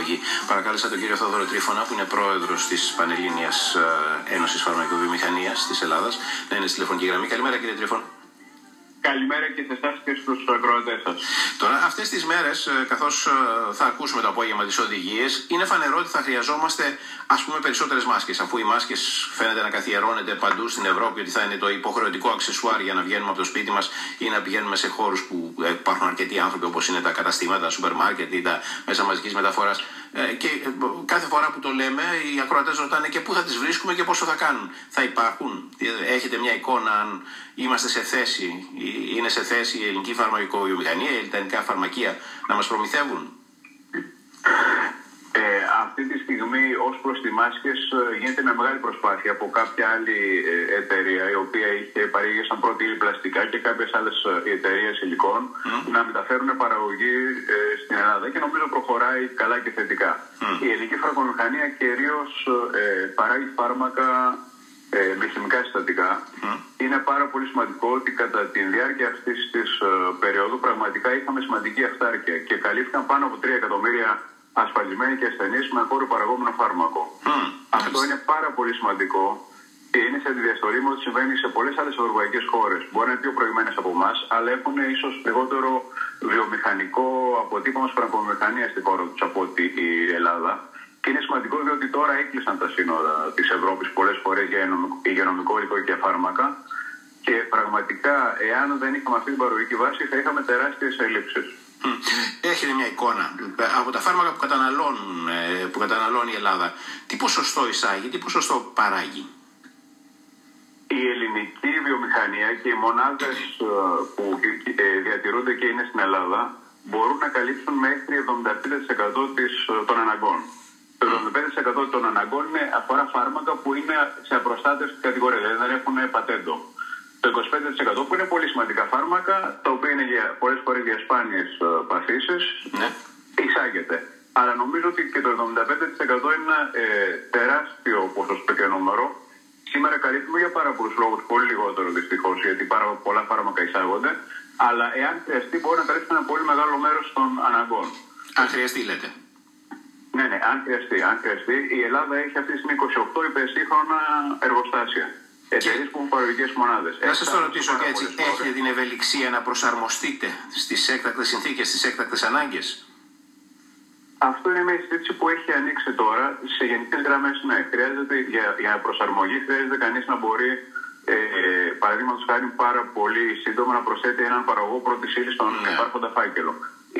παραγωγή. Παρακάλεσα τον κύριο Θόδωρο Τρίφωνα, που είναι πρόεδρος της Πανελλήνιας Ένωσης Φαρμακοβιομηχανίας της Ελλάδας, να είναι στη τηλεφωνική γραμμή. Καλημέρα, κύριε Τρίφωνα. Καλημέρα και σε εσάς και στους ακροατές σας. Τώρα, αυτές τις μέρες, καθώς θα ακούσουμε το απόγευμα τις οδηγίες, είναι φανερό ότι θα χρειαζόμαστε, ας πούμε, περισσότερες μάσκες. Αφού οι μάσκες φαίνεται να καθιερώνεται παντού στην Ευρώπη, ότι θα είναι το υποχρεωτικό αξεσουάρ για να βγαίνουμε από το σπίτι μας ή να πηγαίνουμε σε χώρους που υπάρχουν αρκετοί άνθρωποι, όπως είναι τα καταστήματα, τα σούπερ μάρκετ ή τα μέσα μαζικής μεταφοράς. Και κάθε φορά που το λέμε, οι ακροατές ρωτάνε και πού θα τις βρίσκουμε και πόσο θα κάνουν. Θα υπάρχουν. Έχετε μια εικόνα αν είμαστε σε θέση, είναι σε θέση η ελληνική φαρμακοβιομηχανία, η ελληνικά φαρμακεία να μας προμηθεύουν? Αυτή τη στιγμή ως προς τις μάσκες γίνεται με μεγάλη προσπάθεια από κάποια άλλη εταιρεία, η οποία είχε παρήγει σαν πρώτη ύλη πλαστικά και κάποιες άλλες εταιρείες υλικών να μεταφέρουν παραγωγή στην Ελλάδα, και νομίζω προχωράει καλά και θετικά. Η ελληνική φαρμακοβιομηχανία κυρίως παράγει φάρμακα με χημικά συστατικά. Είναι πάρα πολύ σημαντικό ότι κατά τη διάρκεια αυτής της περίοδου πραγματικά είχαμε σημαντική αυτάρκεια και καλύφθηκαν πάνω από 3 εκατομμύρια ασφαλισμένοι και ασθενείς με χώρο παραγόμενο φάρμακο. Αυτό είναι πάρα πολύ σημαντικό και είναι σε διαστολή με ό,τι συμβαίνει σε πολλές άλλες ευρωπαϊκές χώρες. Μπορεί να είναι πιο προηγμένες από εμάς, αλλά έχουν ίσως λιγότερο βιομηχανικό αποτύπωμα φαρμακοβιομηχανίας στη χώρα τους από ότι η Ελλάδα. Και είναι σημαντικό διότι τώρα έκλεισαν τα σύνορα της Ευρώπης πολλές φορές για υγειονομικό υλικό και φάρμακα. Και πραγματικά, εάν δεν είχαμε αυτή την παραγωγική βάση, θα είχαμε τεράστιες ελλείψεις. Έχετε μια εικόνα από τα φάρμακα που καταναλώνει η Ελλάδα, τι ποσοστό εισάγει, τι ποσοστό παράγει? Η ελληνική βιομηχανία και οι μονάδες που διατηρούνται και είναι στην Ελλάδα μπορούν να καλύψουν μέχρι 75% των αναγκών. Το 75% των αναγκών αφορά φάρμακα που είναι σε απροστάτευτη κατηγορία, δηλαδή δεν έχουν πατέντο. Το 25% που είναι πολύ σημαντικά φάρμακα, τα οποία είναι πολλές φορές για σπάνιες παθήσεις, εισάγεται. Αλλά νομίζω ότι και το 75% είναι ένα τεράστιο ποσοστό και νούμερο. Σήμερα καλύπτουμε για πάρα πολλούς λόγους, πολύ λιγότερο δυστυχώς, γιατί πάρα πολλά φάρμακα εισάγονται. Αλλά εάν χρειαστεί, μπορεί να καλύψει ένα πολύ μεγάλο μέρος των αναγκών. Αν χρειαστεί, λέτε. Ναι, αν χρειαστεί. Η Ελλάδα έχει αυτή τη στιγμή 28 υπερσύγχρονα εργοστάσια. Εταιρείες που έχουν παραγωγικές μονάδες. Να σας το ρωτήσω και έτσι, έχετε την ευελιξία να προσαρμοστείτε στις έκτακτες συνθήκες, στις έκτακτες ανάγκες? Αυτό είναι μια συζήτηση που έχει ανοίξει τώρα. Σε γενικές γραμμές, ναι. Χρειάζεται για προσαρμογή, χρειάζεται κανείς να μπορεί, παραδείγματος χάρη, πάρα πολύ σύντομα να προσθέτει έναν παραγωγό πρώτης ύλης στον υπάρχοντα φάκελο.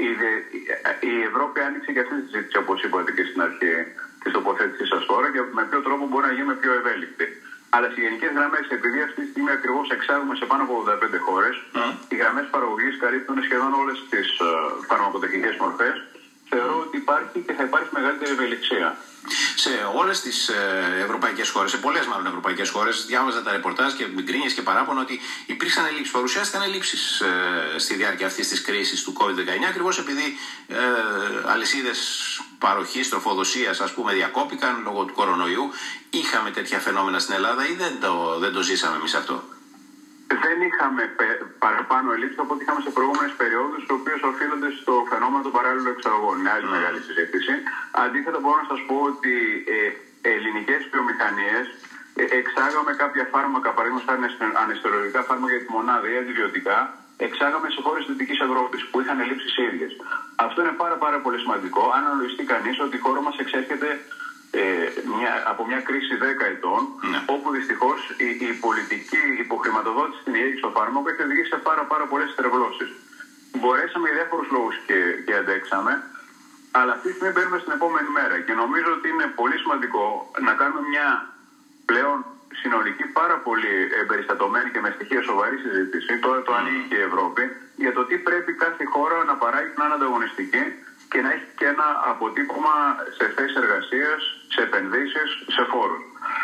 Η Ευρώπη άνοιξε και αυτή τη συζήτηση, όπως είπατε και στην αρχή της τοποθέτησής σας τώρα, και με ποιο τρόπο μπορεί να γίνουμε πιο ευέλικτοι. Αλλά σε γενικές γραμμές, επειδή αυτή τη στιγμή ακριβώς εξάγουμε σε πάνω από 85 χώρες, οι γραμμές παραγωγής καλύπτουν σχεδόν όλες τις φαρμακοτεχνικές μορφές. Θεωρώ ότι υπάρχει και θα υπάρχει μεγαλύτερη ευελιξία. Σε όλες τις ευρωπαϊκές χώρες, σε πολλές μάλλον ευρωπαϊκές χώρες, διάβαζα τα ρεπορτάζ και γκρίνιες και παράπονα ότι υπήρξαν ελλείψεις, παρουσιάστηκαν ελλείψεις στη διάρκεια αυτής της κρίσης του COVID-19, ακριβώς επειδή αλυσίδες παροχής, τροφοδοσίας, ας πούμε, διακόπηκαν λόγω του κορονοϊού. Είχαμε τέτοια φαινόμενα στην Ελλάδα ή δεν το ζήσαμε εμείς αυτό? Δεν είχαμε παραπάνω ελλείψεις από ό,τι είχαμε σε προηγούμενες περιόδους, οι οποίες οφείλονται στο φαινόμενο των παράλληλων εξαγωγών. Είναι άλλη μεγάλη συζήτηση. Αντίθετα, μπορώ να σας πω ότι ελληνικές βιομηχανίες εξάγαμε κάποια φάρμακα, παραδείγματος χάρη αναισθητολογικά φάρμακα για τη μονάδα ή αντιβιωτικά, εξάγαμε σε χώρες της Δυτικής Ευρώπης που είχαν ελλείψεις ίδιες. Αυτό είναι πάρα πολύ σημαντικό. Αν αναλογιστεί κανείς ότι η χώρα μας εξέρχεται από μια κρίση 10 ετών, όπου δυστυχώς η πολιτική υποχρηματοδότηση στην υγεία και στο φάρμακο έχει οδηγήσει σε πάρα πολλές στρεβλώσεις. Μπορέσαμε για διάφορους λόγους και αντέξαμε, αλλά αυτή τη στιγμή μπαίνουμε στην επόμενη μέρα και νομίζω ότι είναι πολύ σημαντικό να κάνουμε μια πλέον συνολική, πάρα πολύ εμπεριστατωμένη και με στοιχεία σοβαρή συζήτηση. Τώρα το ανοίγει και η Ευρώπη για το τι πρέπει κάθε χώρα να παράγει να είναι ανταγωνιστική και να έχει και ένα αποτύπωμα σε θέσεις εργασίας, σε επενδύσεις, σε φόρους.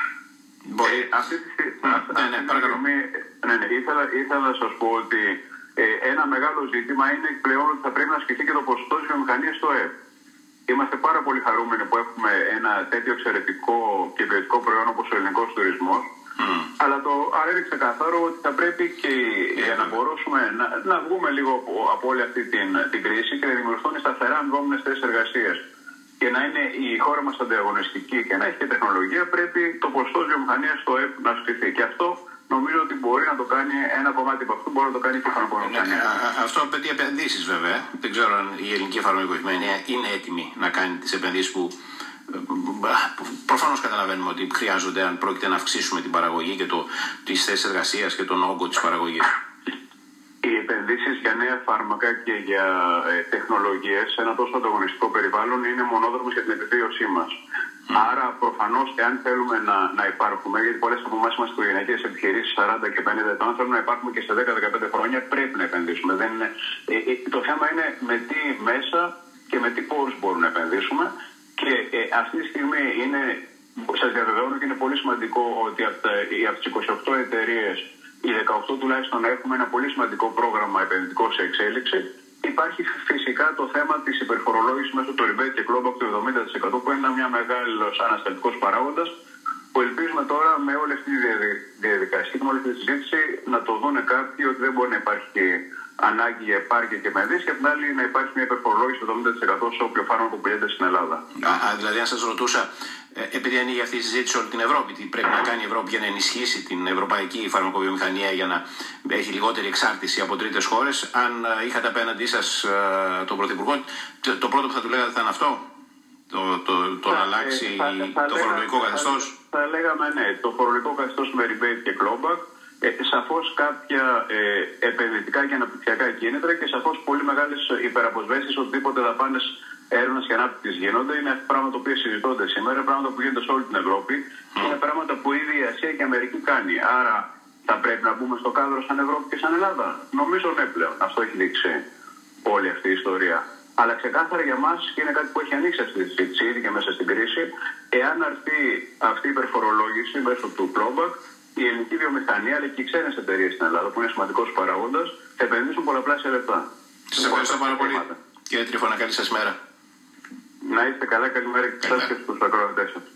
Αυτή τη στιγμή ήθελα να σας πω ότι ένα μεγάλο ζήτημα είναι πλέον ότι θα πρέπει να ασκηθεί και το ποσοστό της βιομηχανίας στο ΕΠ. Είμαστε πάρα πολύ χαρούμενοι που έχουμε ένα τέτοιο εξαιρετικό και ποιοτικό προϊόν όπως ο ελληνικός τουρισμός. Αλλά άρα είναι ξεκαθαρό ότι θα πρέπει και για να μπορέσουμε να βγούμε λίγο από όλη αυτή την κρίση και να δημιουργηθούν σταθερά αμοιβόμενες θέσεις εργασίας και να είναι η χώρα μας ανταγωνιστική και να έχει και τεχνολογία, πρέπει το ποσοστό βιομηχανίας στο ΕΠ να αυξηθεί. Και αυτό νομίζω ότι μπορεί να το κάνει, ένα κομμάτι από αυτού μπορεί να το κάνει και η φαρμακοβιομηχανία. Αυτό απαιτεί επενδύσεις βέβαια. Δεν ξέρω αν η ελληνική φαρμακοβιομηχανία είναι έτοιμη να κάνει τις επενδύσεις που προφανώς καταλαβαίνουμε ότι χρειάζονται αν πρόκειται να αυξήσουμε την παραγωγή και τις θέσεις εργασίας και τον όγκο της παραγωγής. Οι επενδύσεις για νέα φάρμακα και για τεχνολογίες σε ένα τόσο ανταγωνιστικό περιβάλλον είναι μονόδρομος για την επιβίωσή μας. Άρα, προφανώς, εάν θέλουμε να υπάρχουμε, γιατί πολλές από εμάς είμαστε οικογενειακές επιχειρήσεις 40 και 50 ετών, θέλουμε να υπάρχουμε και σε 10-15 χρόνια, πρέπει να επενδύσουμε. Δεν είναι, το θέμα είναι με τι μέσα και με τι πόρους μπορούμε να επενδύσουμε. Και αυτή τη στιγμή σας διαβεβαιώνω και είναι πολύ σημαντικό ότι από τις 28 εταιρείες, οι 18 τουλάχιστον έχουμε ένα πολύ σημαντικό πρόγραμμα επενδυτικό σε εξέλιξη. Υπάρχει φυσικά το θέμα της υπερφορολόγησης μέσω του rebate και clawback του 70% που είναι μια μεγάλος ανασταλτικός παράγοντας που ελπίζουμε τώρα με όλη αυτή τη διαδικασία, με όλη αυτή τη συζήτηση να το δουν κάποιοι ότι δεν μπορεί να υπάρχει ανάγκη για επάρκεια και επενδύσεις και απ' την άλλη να υπάρχει μια υπερφορολόγηση του 70% σε όποιο φάρμακο πουλιέται στην Ελλάδα. Δηλαδή, αν σας ρωτούσα, επειδή ανοίγει αυτή η συζήτηση σε όλη την Ευρώπη, τι πρέπει να κάνει η Ευρώπη για να ενισχύσει την ευρωπαϊκή φαρμακοβιομηχανία για να έχει λιγότερη εξάρτηση από τρίτες χώρες, αν είχατε απέναντί σας τον Πρωθυπουργό, το πρώτο που θα του λέγατε θα είναι αυτό, το να αλλάξει το φορολογικό καθεστώς? Θα λέγαμε ναι, το φορολογικό καθεστώς με rebate και clawback. Σαφώς κάποια επενδυτικά και αναπτυξιακά κίνητρα και σαφώς πολύ μεγάλες υπεραποσβέσεις, οτιδήποτε δαπάνες έρευνας και ανάπτυξης γίνονται. Είναι πράγματα που συζητώνται σήμερα, πράγματα που γίνονται σε όλη την Ευρώπη. Είναι πράγματα που ήδη η Ασία και η Αμερική κάνει. Άρα θα πρέπει να μπούμε στο κάδρο σαν Ευρώπη και σαν Ελλάδα? Νομίζω ναι πλέον. Αυτό έχει δείξει όλη αυτή η ιστορία. Αλλά ξεκάθαρα για μας και είναι κάτι που έχει ανοίξει αυτή τη συζήτηση ήδη και μέσα στην κρίση, εάν αρθεί αυτή η υπερφορολόγηση μέσω του clawback, η ελληνική βιομηχανία αλλά και οι ξένες εταιρείες στην Ελλάδα, που είναι σημαντικός παράγοντας, θα επενδύσουν πολλαπλάσια λεφτά. Σας ευχαριστώ πάρα πολύ. Κύριε Τρίφωνα, καλή σας μέρα. Να είστε καλά, καλημέρα και σας και στους ακροατές σας.